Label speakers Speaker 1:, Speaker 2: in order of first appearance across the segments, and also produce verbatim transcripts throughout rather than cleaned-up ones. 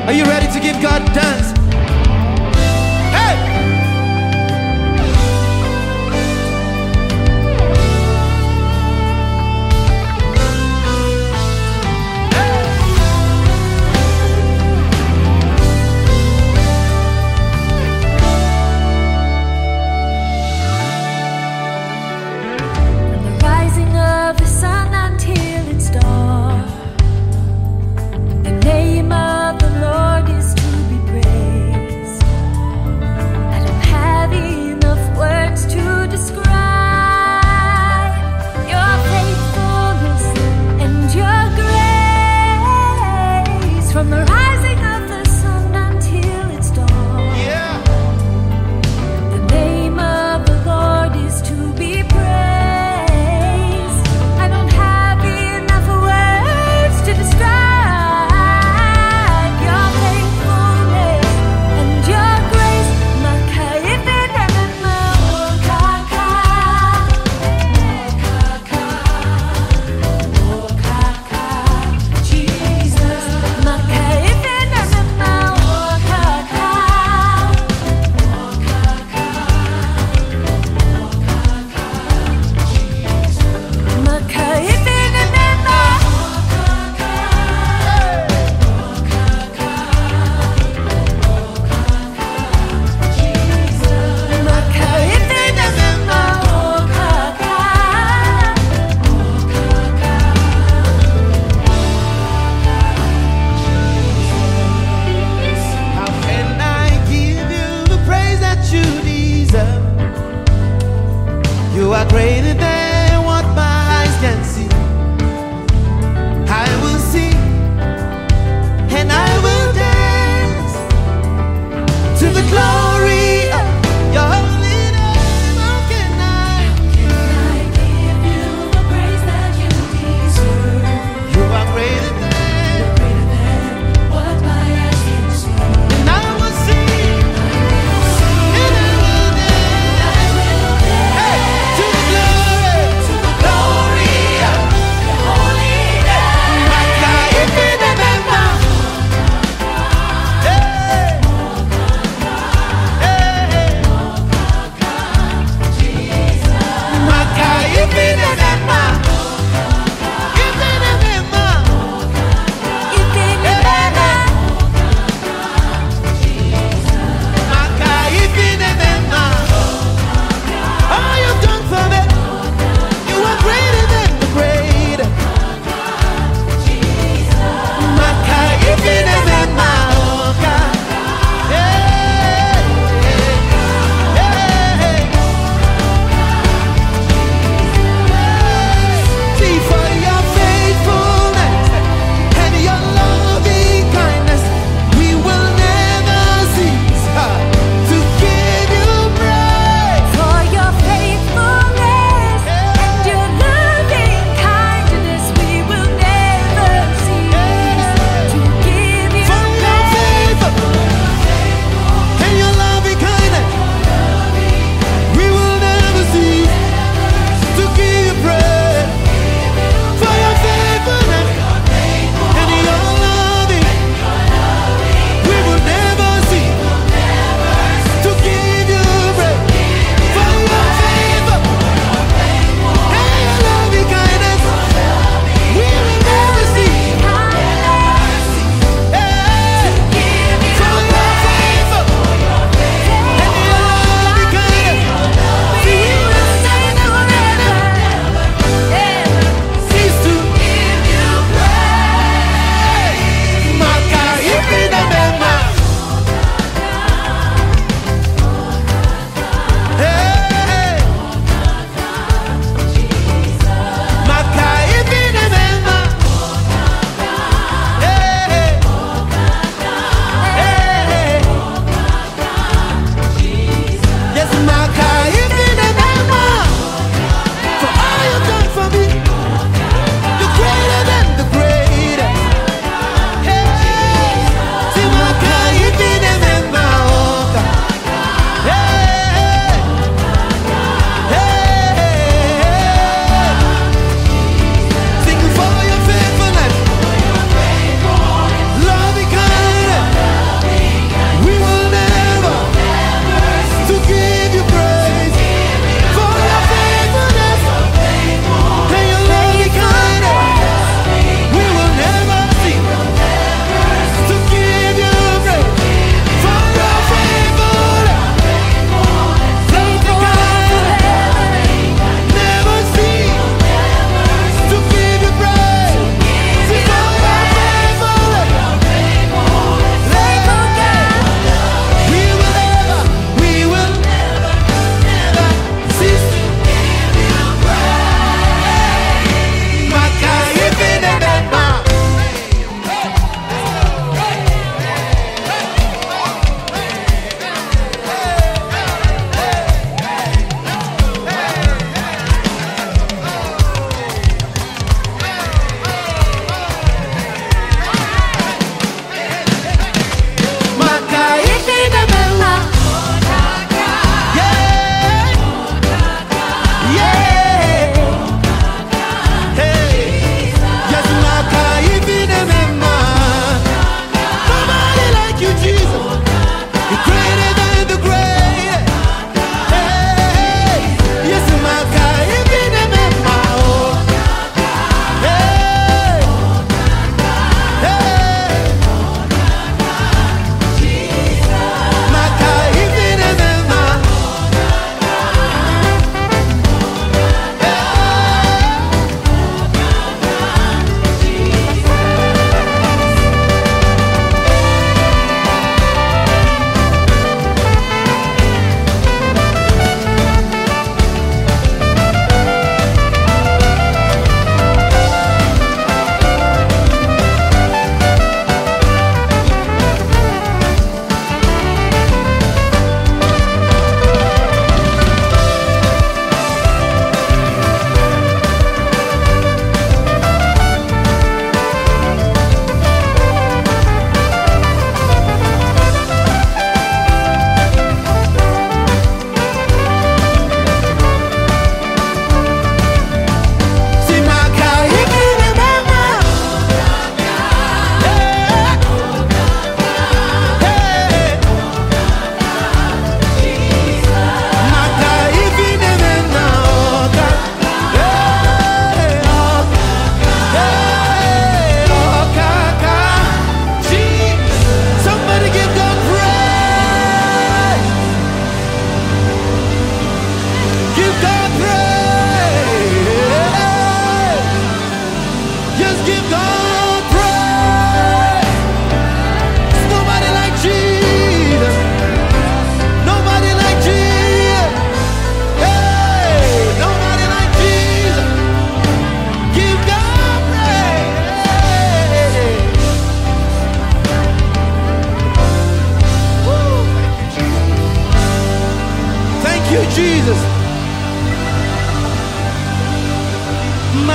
Speaker 1: Are you ready to give God dance? Hey!
Speaker 2: The name of the Lord is to be praised.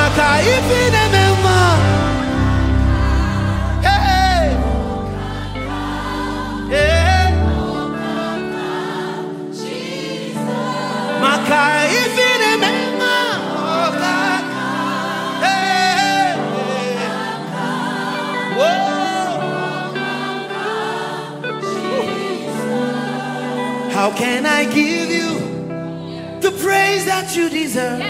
Speaker 1: How can I give you the praise that you deserve?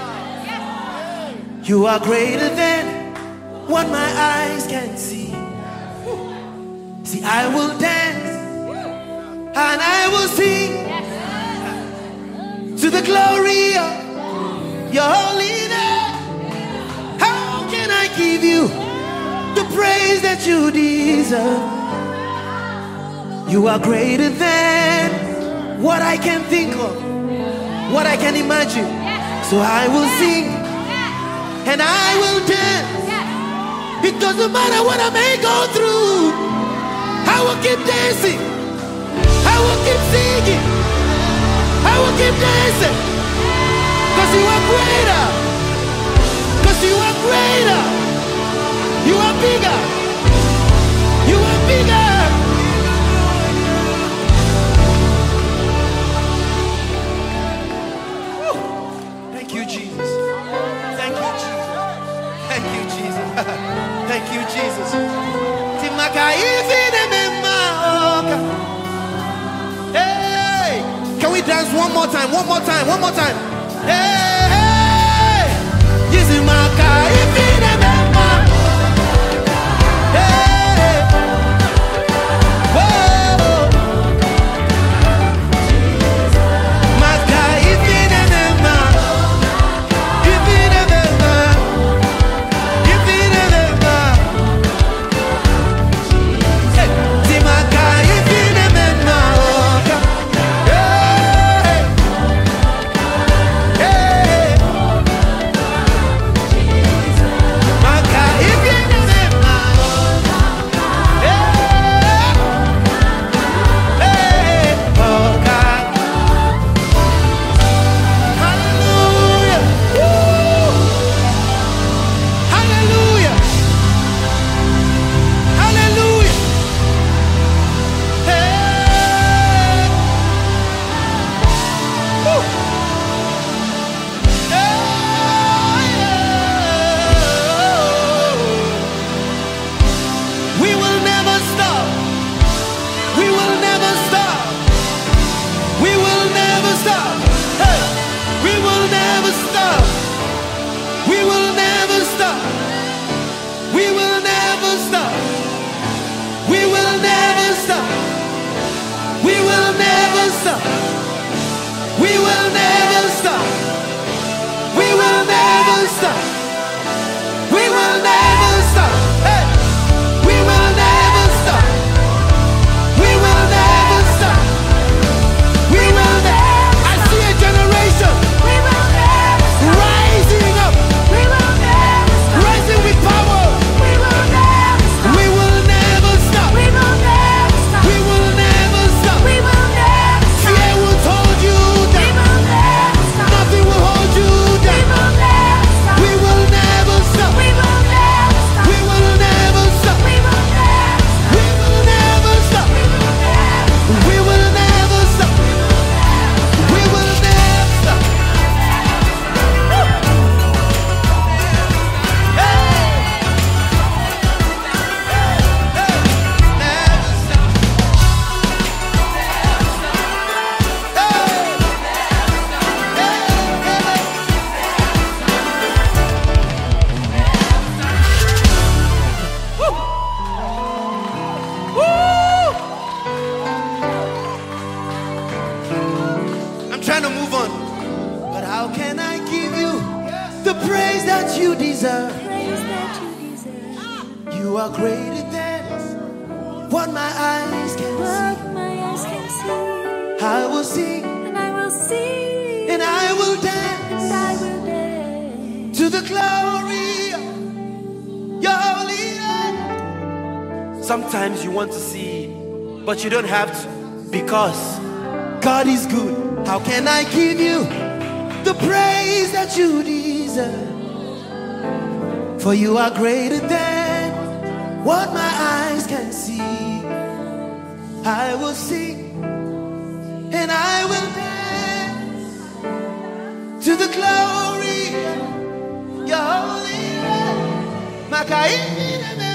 Speaker 1: You are greater than what my eyes can see. See, I will dance and I will sing to the glory of your holiness. How can I give you the praise that you deserve? You are greater than what I can think of, what I can imagine. So I will sing and I will dance. It doesn't matter what I may go through. I will keep dancing. I will keep singing. I will keep dancing. Because you are greater. Because you are greater. You are bigger. You are bigger. Thank you, Jesus. Thank you, Jesus. Thank you, Jesus. Thank you, Jesus. Hey, can we dance one more time? One more time. One more time. Hey, hey. Hey. Whoa. You are greater than what my eyes can see. I will sing and I will sing and I will dance, and I will dance to the glory of your holiness. Sometimes you want to see, but you don't have to, because God is good. How can I give you the praise that you deserve? For you are greater than what my eyes can see. I will sing and I will dance to the glory of your holy name.